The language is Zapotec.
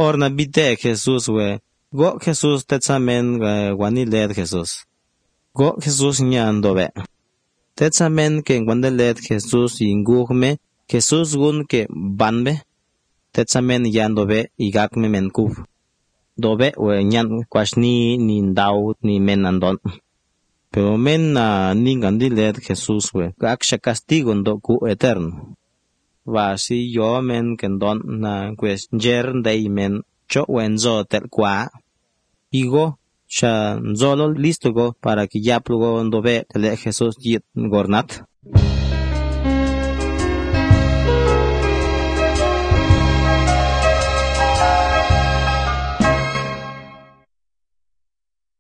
Orna bite Jesús we. Go Jesús tetzamen guaniled Jesús. Go Jesús ñandobe. Tetzamen que guandeled Jesús ingugme. Jesús gun que banbe. Tetzamen yandobe igakme menkuf. Dobe we ñan kwashni ni ndaw ni menandon. Pero men ningandiled Jesús we. Aksha castigo ndo ku eterno. Va si yo men kendon na pues jer ndey men cho wenzo tel kwa. Igo sha nzolo listo go para que yaplugo ndobe tele Jesús yit gornat.